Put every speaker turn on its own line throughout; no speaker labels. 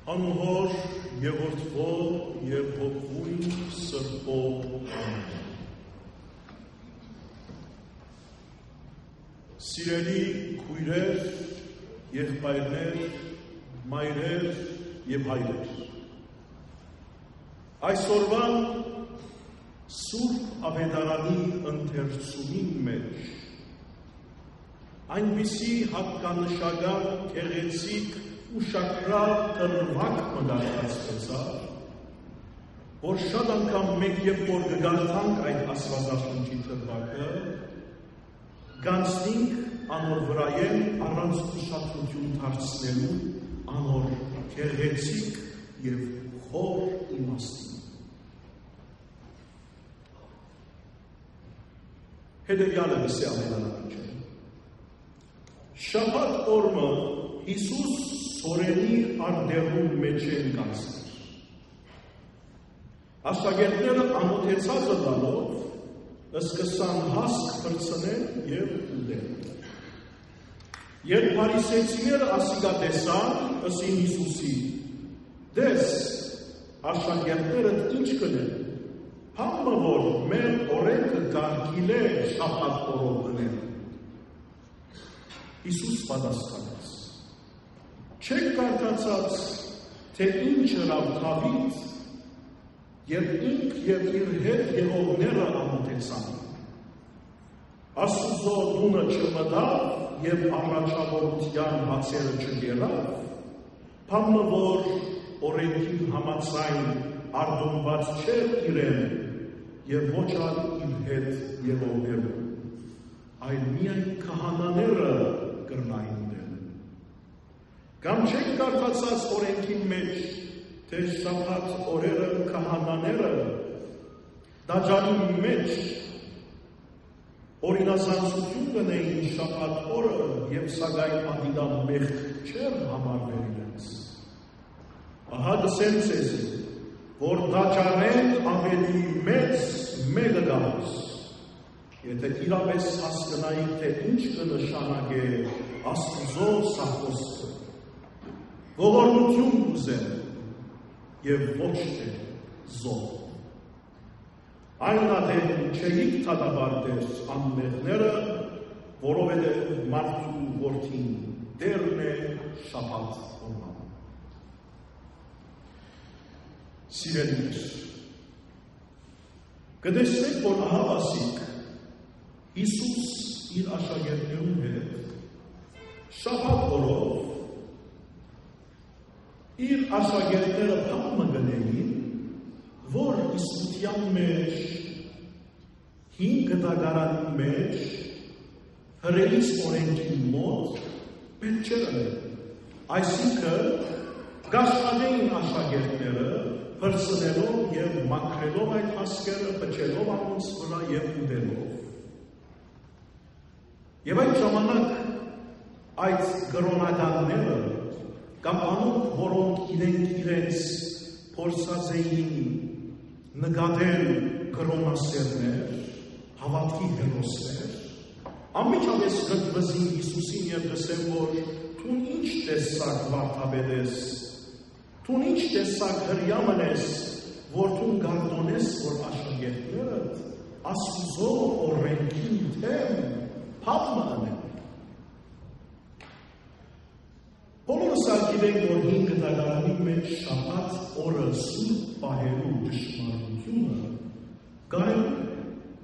Անուհոր և որդվո և հոգվույն սրբով ամեն։ Սիրելի քույրեր, եղբայրներ, մայրեր և հայրեր, այսօրվան Սուրբ Ավետարանի ընթերցումի մեջ այնպիսի հատկանշական գեղեցիկ ու շաքրավ կռվակ մտածեցա, որ շատ անգամ մեկ և որ կգարթանք այդ աստվածաշնչի թվակը, գանցնինք անոր վրայեն առանց ուշադրություն դարձնելու անոր գեղեցիկ և խոր իմաստին։ Հետևյալը լսի ամենանավիճ է։ Շաբաթ օրը Հիսուս սորենի արդեղում մեջ են գացներ։ Աշակերտները ամոթեցածը լալով սկսան հասկ պրծնել և ուդել։ Երբ փարիսեցիները ասիկա տեսան, ըսին Հիսուսի, դես, աշակերտներդ ինչ կնեն, համը որ մեր օրենքը կարգիլ է շաբաթ օրով գնել։ Հիսուս պատասխանեց. չեք կարդացած, թե ինչ հրավ Դավիթ, երբ ինք և իր հետ եղողները ամոթեցան։ Աստուծո տունը չմտավ և առաջավորության հացերը չգերավ, բանը որ օրենքին համաձայն արտոնված չէր իրեն և ոչ ալ իր հետ եղողներում, այլ միայն քահանաները կրնային դեն։ Կամ չեք կարդացած օրենքին մեջ, թե շաբաթ օրերը քահանաները դաջանի մեջ օրինազանցություն կնեին շաբաթ օրը և սակայն ադիդան մեղք չեր համարվեր իրենց։ Ահա դսեմ ձեզի, որ դաջանեն ավելի մեծ մեկը գալուս, եթե իրապես հասկնայի, թե ինչ կնշանակե Աստուծո սախոսը, ողորմություն կուզեն և ոչ թե զոհ։ Այնուհետև չէիք դատապարտել անմեղները, որովհետև մարդու որդին դերն է շաբաթ օրվան։ Սիրելիներ, կտեսնեք, որ ահա ասիկ Հիսուս իր աշակերտներուն հետ շաբաթ օրով իր աշակերտները բանը գնեին, որ իսկության մեջ, հինգ դագարանի մեջ, հրեից օրենքի մոտ պետք չէր անել։ Այսինքն, գաշխատեին աշակերտները, փրցնելով և մաքրելով այդ հասկերը, պչելով անոնց վրա և ուդելով։ Եվ այդ ժամանակ այդ կրոնականները կամ անոնք, որոնք իրենց փորձած էին նկատել կրոնասերներ, հավատքի հերոսներ, անմիջապես գտվզին Հիսուսին և դսեմ, որ թուն ինչ տեսակ վարդապետ ես, թուն ինչ տեսակ հրյա մնես, որ թուն գարդոնես, որ աշակերտներդ Աստուծո օրենքին թեմ փափը անեն։ Բոլորս արգիվենք, որ հինգ դագարանի մեջ շաբաթ օրը սուրբ պահելու դժվարությունը կարելի է։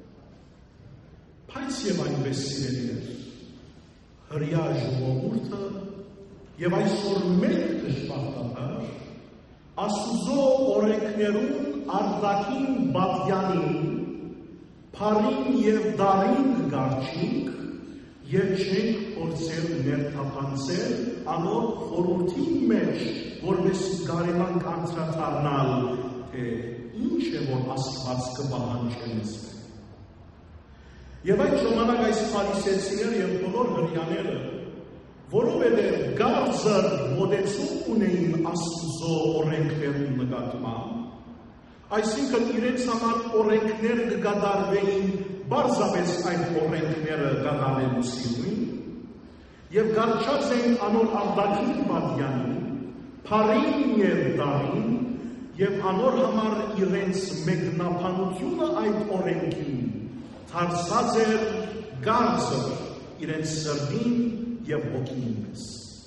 Բայց և այնպես սիրելիներ, հրյա ժողովուրդը և այսօր մենք դժբախտաբար Աստուծո օրենքներուն արտաքին բատյանին, փարին և դարին կգարչինք և չենք փորձել ներթափանցել անոր խորհրդի մեջ, որպեսզի կարողանանք անդրադառնալ, թե ինչ է, որ Աստված կպահանջի մեզ։ Եվ այդ ժամանակ այս փարիսեցիները և բոլոր հրյաները, որովհետև գարձր մոտեցում ունեին Աստուծո օրենքներուն նկատմամբ, այսինքն իրենց համար օրենքներ կկատարվեին բարձրապես այդ օրենքները կատարելու սիրուն, և գարչած էին անոր արտաքին բատյանին, Փարին եւ դարին եւ անոր համար իրենց մեկնաբանությունը այդ օրենքին թարսած էր գարձը իրենց սրտին եւ հոգին պես։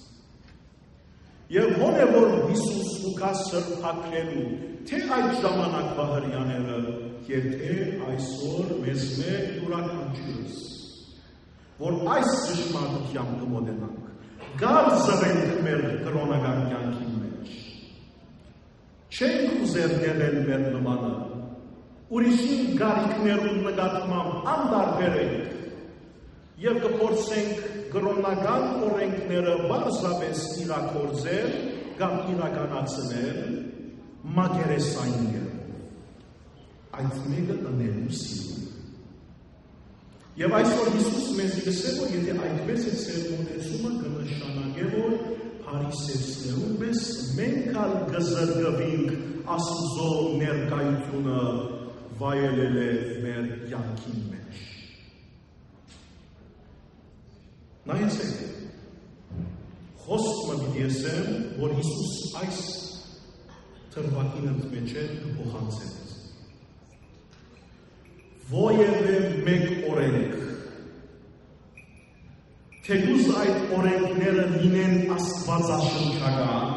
Եվ ո՞ն է որ Հիսուս ուկա սրբակրելու, թե այդ ժամանակվա հրյաները, եւ թե այսօր մեզ մեր յուրաքանչյուրս, որ այս ճշմարտությամբ կմոտենանք, գարձը ենք մեր կրոնական կյանքի մեջ։ Չենք ուզեր եղել մեր նմանը, ուրիշին գարիքներուն նկատմամբ անդարբեր ենք եւ կփորձենք կրոնական օրենքները բարձրապես իրագործել կամ իրականացնել մակերեսային երով։ Այդ մեկը ընելու սիրուն։ Եվ այսօր Հիսուս մեզ գսե, որ եթե այդպես է ծեր մոտեցումը կնշանակե, որ փարիսեցներու պես մենք ալ կզրկվենք Աստծո ներկայությունը վայելել է մեր կյանքի մեջ։ Նայեցեք, խոսքը դիեսեմ, որ Հիսուս այս թրվակին մեջ է կփոխանցեց։ Ովևէ մեկ օրենք, թեկուզ այդ օրենքները լինեն աստվածաշնչական,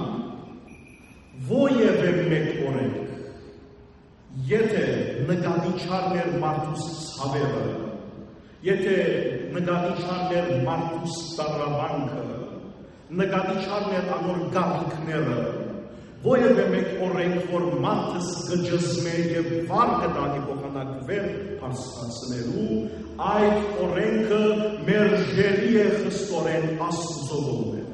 ովևէ մեկ օրենք, եթե նկատի չառներ մարդուս ցավերը, եթե նկատի չառներ մարդուս տառապանքը, նկատի չառներ անոր գաղտնիքները, ովևէ մեկ օրենք, որ մարդս կջզմե եւ վար կտանի փոխանակվեր փաստացնելու, այդ օրենքը մերժելի է խստորեն Աստծո կողմէ։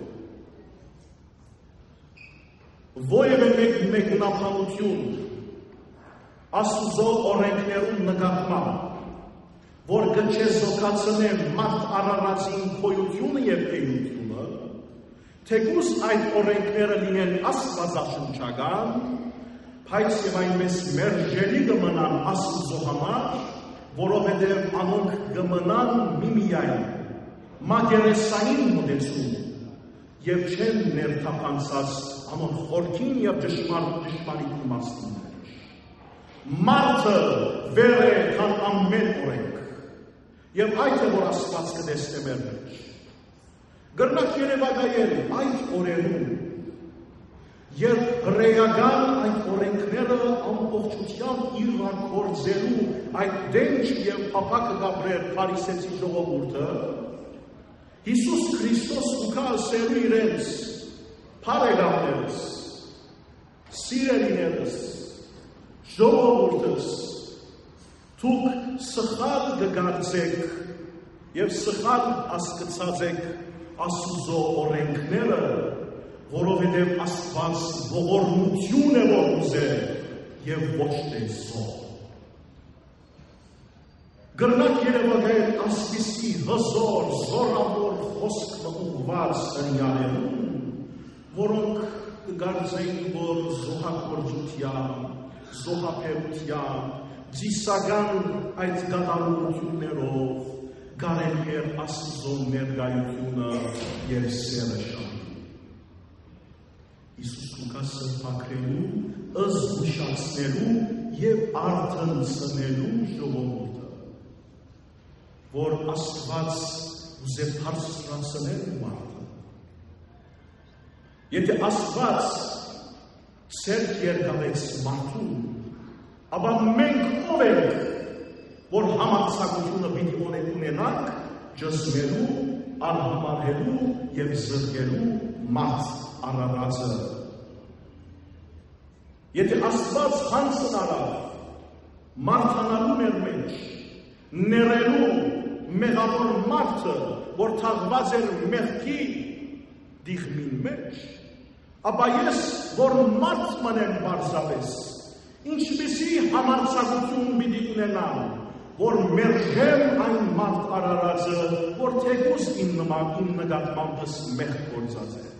Ովևէ մեկ մեկնաբանություն Աստծո օրենքներուն նկատմամբ, որ կչեզոքացնեն մարդ արարածին քոյությունը եւ էությունը, թեկուզ այդ օրենքները լինեն աստվածաշնչական, բայց եւ այնպես մերժելի կմնան Աստծո համար, որովհետեւ անոնք կմնան միմիայն մակերեսային մոտեցում եւ չեն ներթափանցած անոնք խորքին եւ ճշմարիտ իմաստին մեջ։ Մարդը վեր է քան ամեն օրենք, եւ այդ է որ Աստված կտեսնե մեր մեջ։ Գրնակ երևակայել այդ օրերում, երբ հրեական այդ օրենքները ամբողջությամբ իրագործելու այդ դենչ եւ փափակը գաբրեր փարիսեցի ժողովուրդը, Հիսուս Քրիստոս ուքա ասելու իրենց փարեգավներս, սիրելիներս, ժողովուրդս, դուք սխալ կգործեք եւ սխալ հասկացած եք Աստծո օրենքները, որովհետեւ Աստված ողորմություն է որ ուզել եւ ոչ թե զոհ։ Գրնակ երևակայել ասպիսի հզոր, զորավոր խոսքը ուղված հրյաներում, որոնք կգործեին, որ զոհագործության, զոհապետության, ձիսական այդ գտարություններով կարելի էր Աստծո ներկայությունը եւ սերը շարժել։ Հիսուս ուկա սրբակրելու, զգուշացնելու եւ արթնցնելու ժողովուրդը, որ Աստված ուզե բարձրացնել մարդը։ Եթե Աստված սերտ երկավեց մարդուն, ապա մենք ով ենք, որ համարձակությունը պիտի ունենանք ջզմելու, արհամարհելու եւ զրկելու մարդ արարածը։ Եթե Աստված հանցն արավ մարդանալու մեր մեջ, ներելու մեղավոր մարդը, որ թաղված էր մեղքի դիղմին մեջ, ապա ես, որ մարդ մնեմ բարձրապես, ինչպիսի համարձակություն պիտի ունենամ, որ մերժեմ այն մարդ արարածը, որ թեկուզ իմ նկատմամբս մեղք գործած է։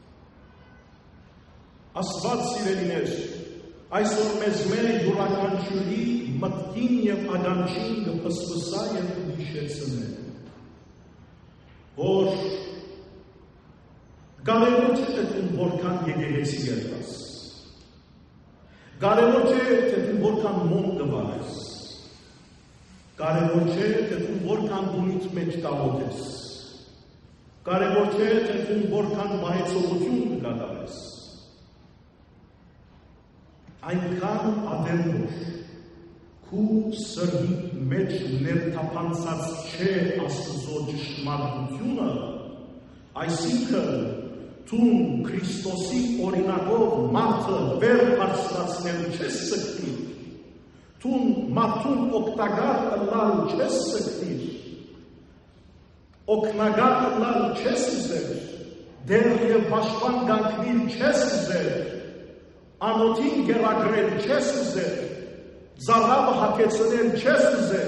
Աստված սիրելիներ, այսօր մեզ մեր յուրաքանչյուրի մտքին եւ ականջին կփսփսա եւ կհիշեցնե, որ Կարևոր չէ թե դու որքան եկեղեցի երբաս։ Կարևոր չէ թե դու որքան մոմ կվարես։ Կարևոր չէ թե դու որքան բունից մեջ կաղոթես։ Կարևոր չէ թե դու որքան վայեցողություն կկատարես։ Այնքան ադերնոր քու սրտի մեջ ներթափանցած չէ Աստծո ճշմարտությունը, այսինքն Թուն Քրիստոսի օրինակով մարդը վեր բարձրացնելու չես սկսիր, թուն մարդուն օգտակար կլալ չես սկսիր, օգնական կլալ չես ուզեր, դեր և պաշտպան կանգնել չես ուզեր, անոթին գերագրել չես ուզեր, զարավը հագեցնել չես ուզեր,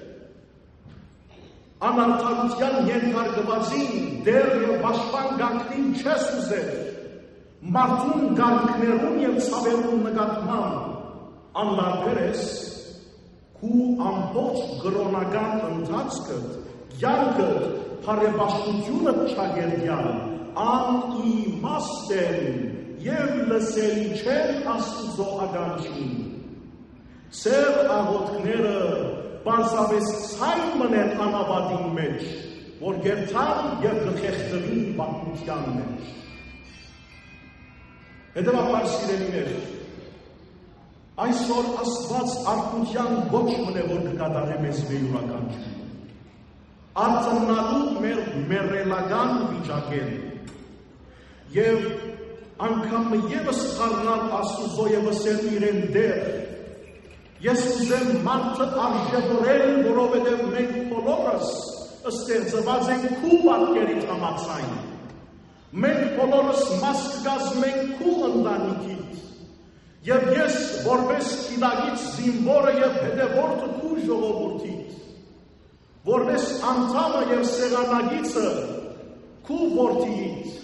անարդարության ենթարկվածին դեր և պաշտպան կանգնել չես ուզեր, մարդուն գարիքներուն և ցավերուն նկատմամբ անլարբեր ես, քու ամբողջ գրոնական ընթացքդ, կյանքդ, բարեպաշտությունդ չագերդյալ, անիմաստ են և լսելի չեն Աստուծո ականջին։ Սև աղոթքները պարզապես ցայն մնեն անապատին մեջ, որ գերթան և գխեղդվին պատմության մեջ։ Հետևաբար սիրելիներ, այսօր Աստված արդյունության ոչ մնե որ կկատարի մեզ վեյուրականություն, արծնալու մեր մերելական վիճակեն և անգամ ևս խառնալ Աստուծո և ասել իրեն դեր, ես ուզեմ մարդը արժևորել, որովհետև մենք բոլորս ստեղծված ենք քու պատկերից համաձայն, մենք բոլորս մաս կկազմենք քու ընտանիքից, և ես որպես գիտակից զինվորը և հետևորդը քու ժողովրդից, որպես անդամը և սեղանագիծը քու որդիից,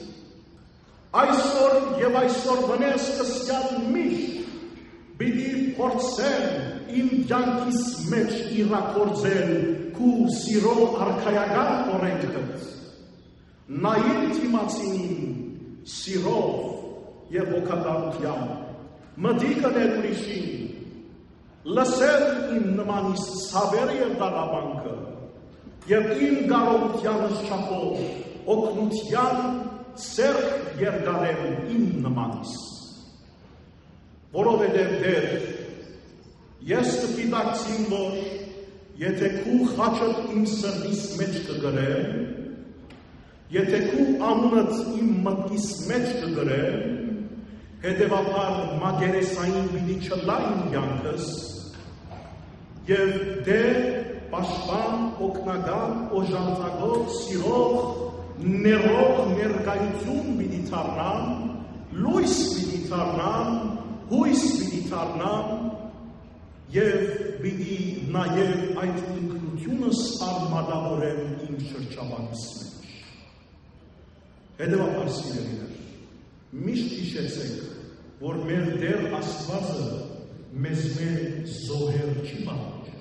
այսօր և այսօր վնես կսյալ միշտ պիտի փորձեմ իմ կյանքիս մեջ իրագործել քու սիրո արքայական օրենքդ, նայել դիմացինին սիրով և հոգատարությամբ, մտիկնել ուրիշին, լսել իմ նմանիս ցավերը և դառաբանքը և իմ կարողությանս չափով օգնության ձեռք երկարել իմ նմանիս։ Որովհետև դեր, ես կգիտակցեմ, որ եթե քու խաչդ իմ սրտիս մեջ կգրեմ, եթե քու անունդ իմ մտքիս մեջ կգրեմ, հետևաբար մագերեսային պիտի չլա իմ կյանքս, և դեր, պաշտպան, օգնական, օժանդակող, սիրող, ներող ներկայություն պիտի դառնամ, լույս պիտի դառնամ, հույս պիտի դառնամ և պիտի նաև այդ ինքնությունս արմատավորեմ իմ շրջապատիս մեջ։ Հետևաբար սիրելիներ, միշտ հիշեցեք, որ մեր Տեր Աստվածը մեզ զոհեր չի պահանջել։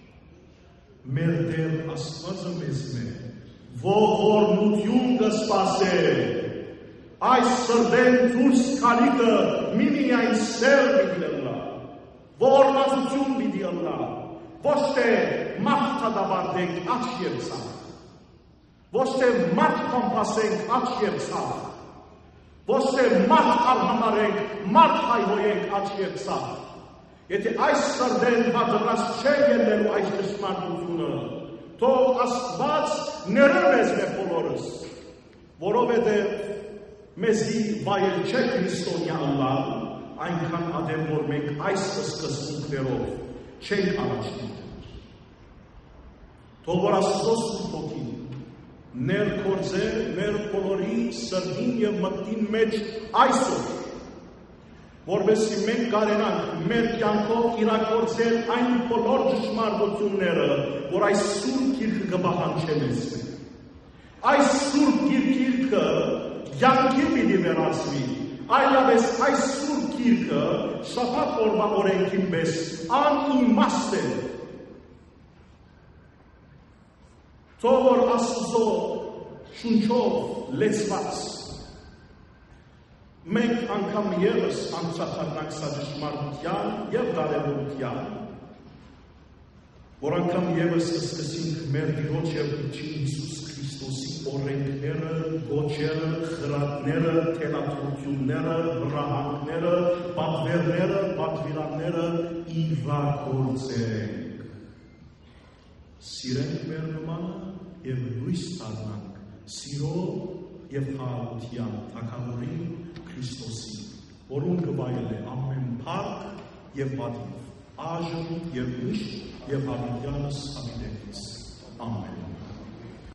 Մեր Տեր Աստվածը մեզ ողորմություն կսպասե, այս սրտեն դուրս քալիկը միմիայն սեր պիտի ըլլա, ողորմածություն պիտի ըլլա, ոչ թե մարդ դատապարտենք աչ և ցավ, ոչ թե մարդ կամփասենք աչ և ցավ, ոչ թե մարդ արհամարենք, մարդ հայհոյենք աչ և ցավ, եթե այս սրտեն պատրաստ չէ ելնելու այս ճշմարտությունը, թող Աստված ներես մեր բոլորս, որովհետև մեզի վայել չէ քրիստոնյա ըլլալ, այնքան ադեմ որ մենք այս սկզբունքներով չենք առաջնորդել։ Թող որ Աստծո Սուրբ Հոգին ներգործե մեր բոլորի սրտին և մտքին մեջ այսօր, որպեսզի մենք կարենանք մեր կյանքով իրագործել այն բոլոր ճշմարտությունները, որ այս Սուրբ Գիրքը կպահանջի մեզ։ Այս Սուրբ Գիրքը կյանքի պիտի վերածվի, այլապես այս Սուրբ Գիրքը շաբաթ օրվա օրենքի պես անիմաստ է։ Թող որ Աստծո շունչով լեցված մենք անգամ ևս անցյալանք սա եւ կարևորության, որ անգամ ևս սկսենք մեր Տիրոջ եւ Հիսուս Քրիստոսի օրենքները, գոչերը, խրատները, թելադրությունները, վրահանքները, պատվերները, պատվիրանները իրագործենք։ Սիրենք մեր նմանը եւ լույս տանանք սիրո եւ խաղաղության Թագավորին Քրիստոսի, որուն գվայել է ամեն փառք եւ պատիվ, այժմ եւ միշտ եւ հավիտյանս ամենից։ Ամեն։